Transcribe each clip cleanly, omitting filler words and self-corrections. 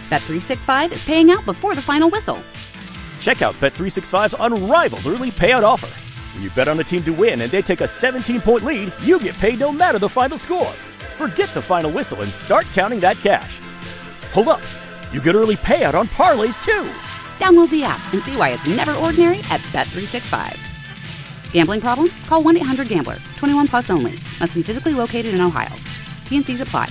Bet365 is paying out before the final whistle. Check out Bet365's unrivaled early payout offer. When you bet on a team to win and they take a 17-point lead, you get paid no matter the final score. Forget the final whistle and start counting that cash. Hold up. You get early payout on parlays, too. Download the app and see why it's never ordinary at Bet365. Gambling problem? Call 1-800-GAMBLER. 21 plus only. Must be physically located in Ohio. T&Cs apply.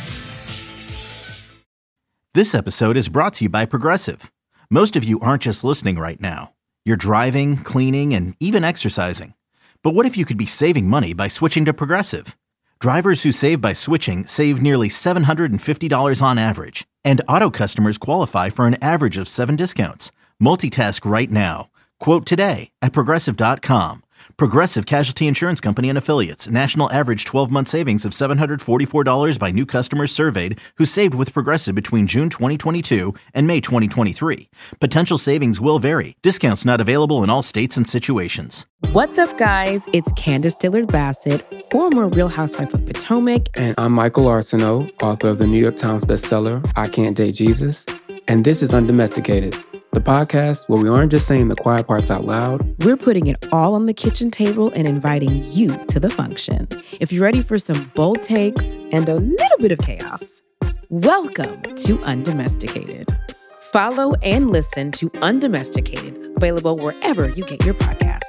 This episode is brought to you by Progressive. Most of you aren't just listening right now. You're driving, cleaning, and even exercising. But what if you could be saving money by switching to Progressive? Drivers who save by switching save nearly $750 on average. And auto customers qualify for an average of 7 discounts. Multitask right now. Quote today at Progressive.com. Progressive Casualty Insurance Company and Affiliates. National average 12-month savings of $744 by new customers surveyed who saved with Progressive between June 2022 and May 2023. Potential savings will vary. Discounts not available in all states and situations. What's up, guys? It's Candace Dillard-Bassett, former Real Housewife of Potomac. And I'm Michael Arsenault, author of the New York Times bestseller, I Can't Date Jesus. And this is Undomesticated, the podcast where we aren't just saying the quiet parts out loud. We're putting it all on the kitchen table and inviting you to the function. If you're ready for some bold takes and a little bit of chaos, welcome to Undomesticated. Follow and listen to Undomesticated, available wherever you get your podcasts.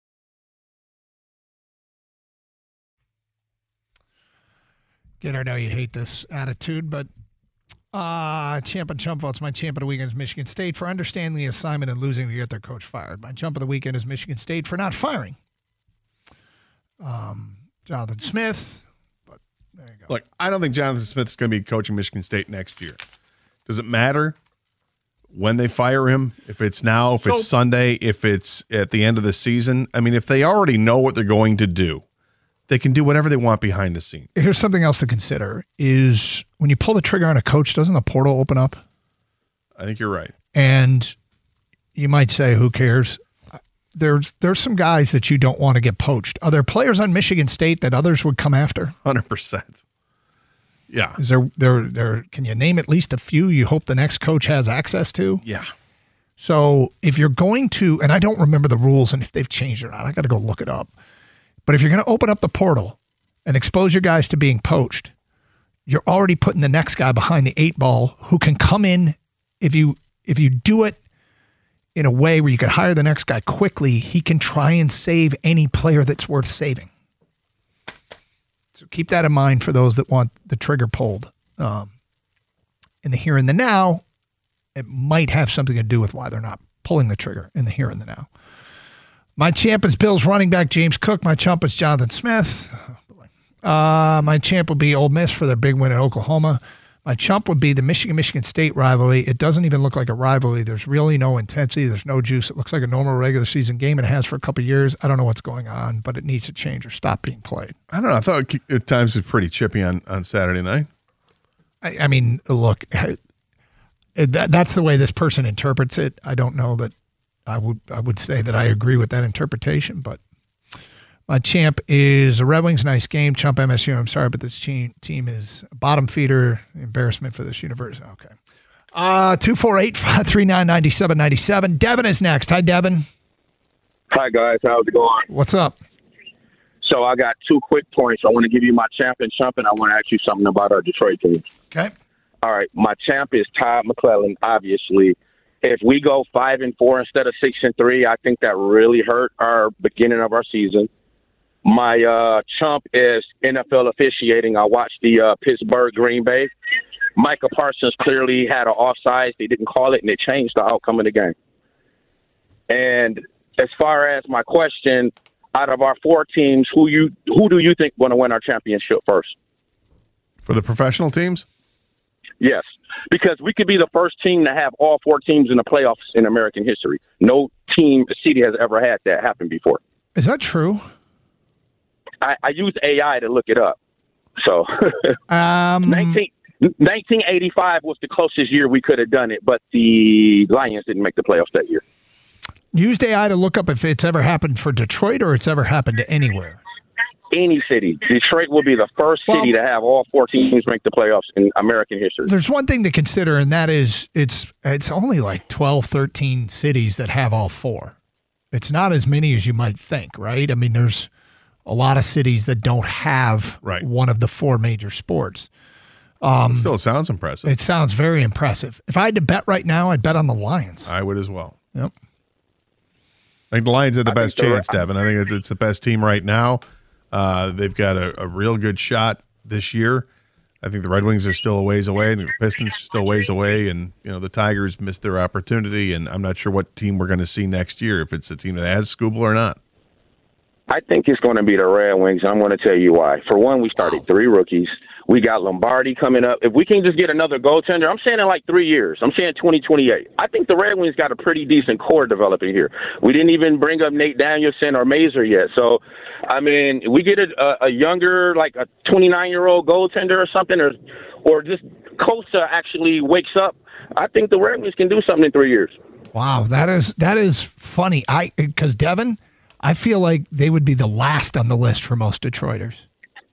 Again, I know you hate this attitude, but champ and chump votes. My champ of the weekend is Michigan State for understanding the assignment and losing to get their coach fired. My chump of the weekend is Michigan State for not firing Jonathan Smith. But there you go. Look, I don't think Jonathan Smith's going to be coaching Michigan State next year. Does it matter when they fire him? If it's now, if it's Sunday, if it's at the end of the season? I mean, if they already know what they're going to do, they can do whatever they want behind the scenes. Here's something else to consider is when you pull the trigger on a coach, doesn't the portal open up? I think you're right. And you might say, who cares? There's some guys that you don't want to get poached. Are there players on Michigan State that others would come after? 100%. Yeah. Is there can you name at least a few you hope the next coach has access to? Yeah. So if you're going to, and I don't remember the rules and if they've changed or not, I got to go look it up. But if you're going to open up the portal and expose your guys to being poached, you're already putting the next guy behind the 8 ball who can come in. If you do it in a way where you could hire the next guy quickly, he can try and save any player that's worth saving. So keep that in mind for those that want the trigger pulled. In the here and the now, it might have something to do with why they're not pulling the trigger in the here and the now. My champ is Bills running back James Cook. My chump is Jonathan Smith. My champ will be Ole Miss for their big win at Oklahoma. My chump would be the Michigan State rivalry. It doesn't even look like a rivalry. There's really no intensity. There's no juice. It looks like a normal regular season game, and it has for a couple of years. I don't know what's going on, but it needs to change or stop being played. I don't know. I thought at times it's pretty chippy on Saturday night. I mean, look, that's the way this person interprets it. I don't know that I would say that I agree with that interpretation, but my champ is the Red Wings. Nice game. Chump MSU. I'm sorry, but this team is a bottom feeder. Embarrassment for this university. Okay. 248-539-9797. Devin is next. Hi, Devin. Hi, guys. How's it going? What's up? So I got 2 quick points. I want to give you my champ and chump, and I want to ask you something about our Detroit team. Okay. All right. My champ is Todd McClellan, obviously. If we go 5-4 instead of 6-3, I think that really hurt our beginning of our season. My chump is NFL officiating. I watched the Pittsburgh Green Bay. Micah Parsons clearly had an offsides. They didn't call it, and it changed the outcome of the game. And as far as my question, out of our 4 teams, who do you think going to win our championship first? For the professional teams? Yes, because we could be the first team to have all 4 teams in the playoffs in American history. No team, city has ever had that happen before. Is that true? I used AI to look it up. So 1985 was the closest year we could have done it, but the Lions didn't make the playoffs that year. Used AI to look up if it's ever happened for Detroit or it's ever happened to anywhere. any city. Detroit will be the first city to have all 4 teams make the playoffs in American history. There's one thing to consider, and that is it's only like 12, 13 cities that have all 4. It's not as many as you might think, right? I mean, there's a lot of cities that don't have one of the 4 major sports. It still sounds impressive. It sounds very impressive. If I had to bet right now, I'd bet on the Lions. I would as well. Yep. I think the Lions have the best chance, Devin. I think it's the best team right now. They've got a real good shot this year. I think the Red Wings are still a ways away, and the Pistons are still a ways away, and the Tigers missed their opportunity, and I'm not sure what team we're going to see next year, if it's a team that has Skubal or not. I think it's going to be the Red Wings, and I'm going to tell you why. For one, we started 3 rookies. We got Lombardi coming up. If we can just get another goaltender, I'm saying in like 3 years. I'm saying 2028. I think the Red Wings got a pretty decent core developing here. We didn't even bring up Nate Danielson or Mazur yet. So, I mean, we get a younger, like a 29-year-old goaltender or something, or just Costa actually wakes up. I think the Red Wings can do something in 3 years. Wow, that is funny. Because Devin, I feel like they would be the last on the list for most Detroiters.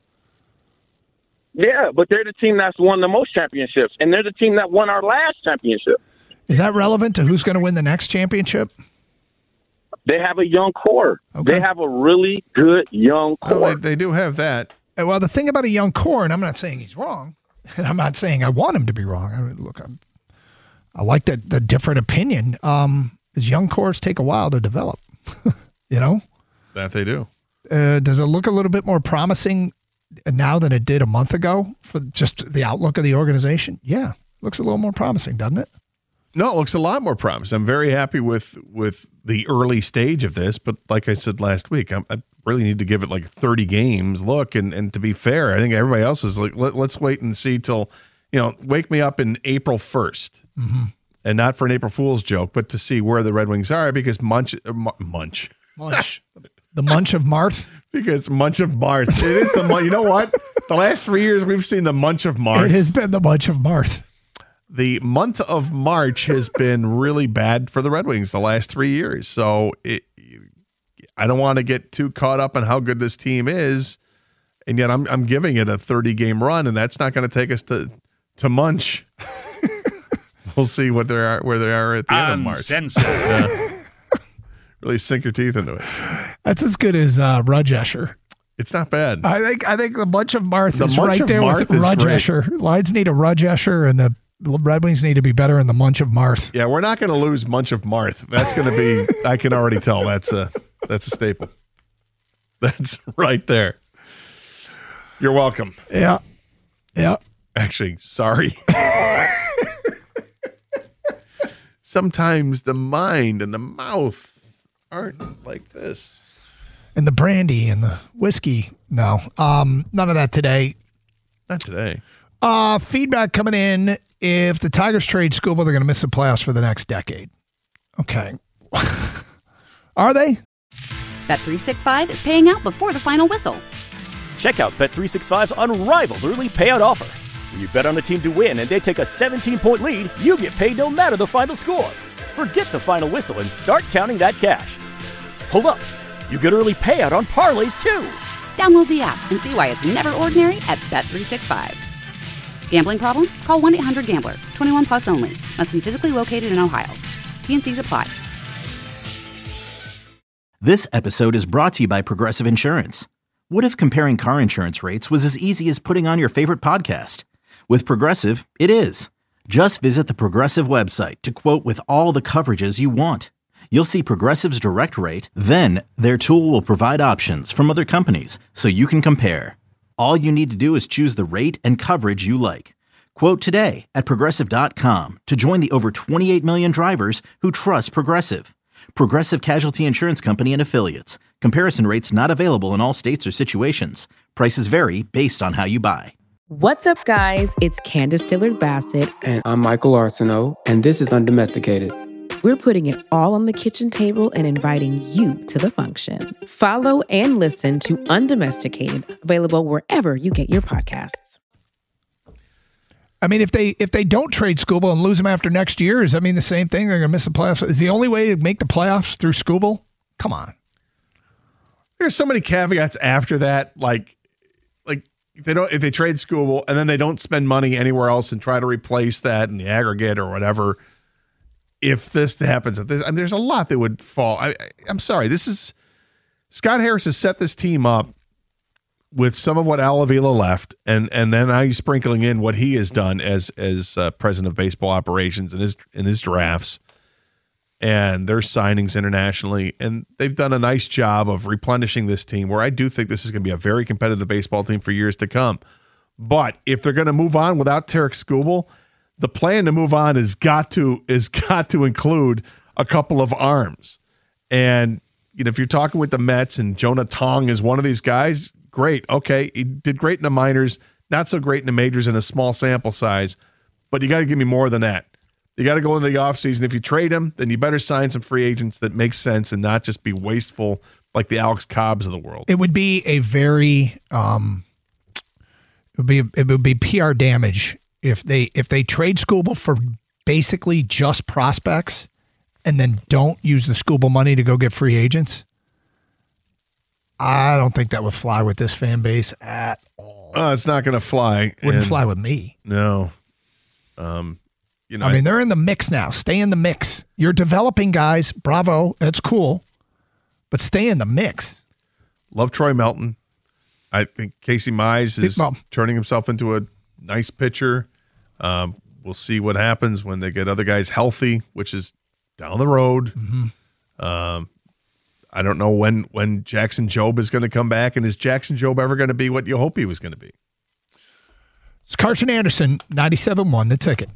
Yeah, but they're the team that's won the most championships, and they're the team that won our last championship. Is that relevant to who's going to win the next championship? They have a young core. Okay. They have a really good young core. Well, they do have that. Well, the thing about a young core, and I'm not saying he's wrong, and I'm not saying I want him to be wrong. I mean, look, I like the different opinion. Is young cores take a while to develop, That they do. Does it look a little bit more promising now than it did a month ago for just the outlook of the organization? Yeah, looks a little more promising, doesn't it? No, it looks a lot more promising. I'm very happy with the early stage of this, but like I said last week, I really need to give it like 30 games look, and to be fair, I think everybody else is like, let's wait and see till, wake me up in April 1st. Mm-hmm. And not for an April Fool's joke, but to see where the Red Wings are, because Munch. The Munch of Marth? Because Munch of Marth. It is the Munch. You know what? The last 3 years, we've seen the Munch of Marth. It has been the Munch of Marth. The month of March has been really bad for the Red Wings the last 3 years. So I don't want to get too caught up on how good this team is, and yet I'm giving it a 30-game run, and that's not going to take us to Munch. We'll see where they are at the end of March. Really sink your teeth into it. That's as good as Rudge Escher. It's not bad. I think the Munch of Marth is right there with Rudge Escher. Lions need a Rudge Escher, and the Red Wings need to be better in the Munch of Marth. Yeah, we're not going to lose Munch of Marth. That's going to be, I can already tell, that's a staple. That's right there. You're welcome. Yeah. Actually, sorry. Sometimes the mind and the mouth aren't like this. And the brandy and the whiskey. No. None of that today. Not today. Feedback coming in. If the Tigers trade Skubal, they're going to miss the playoffs for the next decade. Okay. Are they? Bet365 is paying out before the final whistle. Check out Bet365's unrivaled early payout offer. When you bet on a team to win and they take a 17-point lead, you get paid no matter the final score. Forget the final whistle and start counting that cash. Hold up. You get early payout on parlays, too. Download the app and see why it's never ordinary at Bet365. Gambling problem? Call 1-800-GAMBLER. 21 plus only. Must be physically located in Ohio. T&Cs apply. This episode is brought to you by Progressive Insurance. What if comparing car insurance rates was as easy as putting on your favorite podcast? With Progressive, it is. Just visit the Progressive website to quote with all the coverages you want. You'll see Progressive's direct rate, then their tool will provide options from other companies so you can compare. All you need to do is choose the rate and coverage you like. Quote today at Progressive.com to join the over 28 million drivers who trust Progressive. Progressive Casualty Insurance Company and Affiliates. Comparison rates not available in all states or situations. Prices vary based on how you buy. What's up, guys? It's Candace Dillard-Bassett. And I'm Michael Arsenault, and this is Undomesticated. We're putting it all on the kitchen table and inviting you to the function. Follow and listen to Undomesticated, available wherever you get your podcasts. I mean, if they don't trade Skubal and lose him after next year, does that mean the same thing? They're going to miss the playoffs? Is the only way to make the playoffs through Skubal? Come on. There's so many caveats after that, like if they trade Skubal and then they don't spend money anywhere else and try to replace that in the aggregate or whatever. If this happens, there's a lot that would fall. I'm sorry. Scott Harris has set this team up with some of what Al Avila left, and then now he's sprinkling in what he has done as president of baseball operations in his drafts and their signings internationally, and they've done a nice job of replenishing this team. Where I do think this is going to be a very competitive baseball team for years to come. But if they're going to move on without Tarik Skubal, the plan to move on has got to include a couple of arms. And if you're talking with the Mets and Jonah Tong is one of these guys, great. Okay, he did great in the minors, not so great in the majors in a small sample size, but you got to give me more than that. You got to go into the offseason. If you trade him, then you better sign some free agents that make sense and not just be wasteful like the Alex Cobbs of the world. It would be a very it would be PR damage if they trade Skubal for basically just prospects and then don't use the Skubal money to go get free agents. I don't think that would fly with this fan base at all. It's not going to fly. Wouldn't fly with me. No. They're in the mix now. Stay in the mix. You're developing guys. Bravo. That's cool. But stay in the mix. Love Troy Melton. I think Casey Mize is turning himself into a nice pitcher. We'll see what happens when they get other guys healthy, which is down the road. Mm-hmm. I don't know when Jackson Jobe is going to come back, and is Jackson Jobe ever going to be what you hope he was going to be? It's Carson Anderson, 97.1 The Ticket.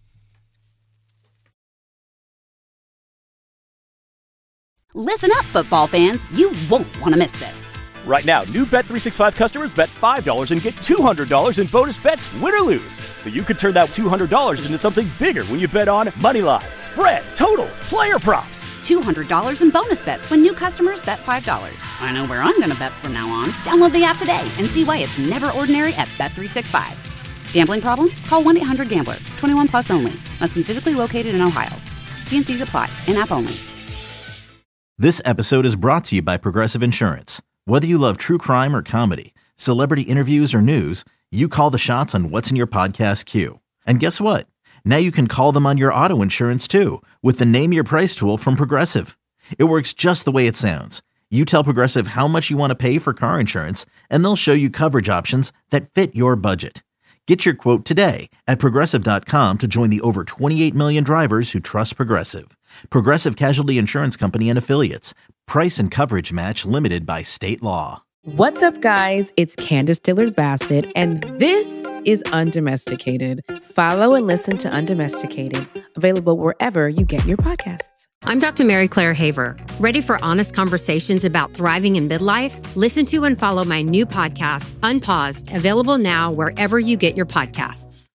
Listen up, football fans. You won't want to miss this. Right now, new Bet365 customers bet $5 and get $200 in bonus bets, win or lose. So you could turn that $200 into something bigger when you bet on Moneyline, spread, totals, player props. $200 in bonus bets when new customers bet $5. I know where I'm going to bet from now on. Download the app today and see why it's never ordinary at Bet365. Gambling problem? Call 1-800-GAMBLER. 21 plus only. Must be physically located in Ohio. T&Cs apply. In-app only. This episode is brought to you by Progressive Insurance. Whether you love true crime or comedy, celebrity interviews or news, you call the shots on what's in your podcast queue. And guess what? Now you can call them on your auto insurance too with the Name Your Price tool from Progressive. It works just the way it sounds. You tell Progressive how much you want to pay for car insurance, and they'll show you coverage options that fit your budget. Get your quote today at Progressive.com to join the over 28 million drivers who trust Progressive. Progressive Casualty Insurance Company and Affiliates. Price and coverage match limited by state law. What's up, guys? It's Candace Dillard-Bassett, and this is Undomesticated. Follow and listen to Undomesticated, available wherever you get your podcasts. I'm Dr. Mary Claire Haver. Ready for honest conversations about thriving in midlife? Listen to and follow my new podcast, Unpaused, available now wherever you get your podcasts.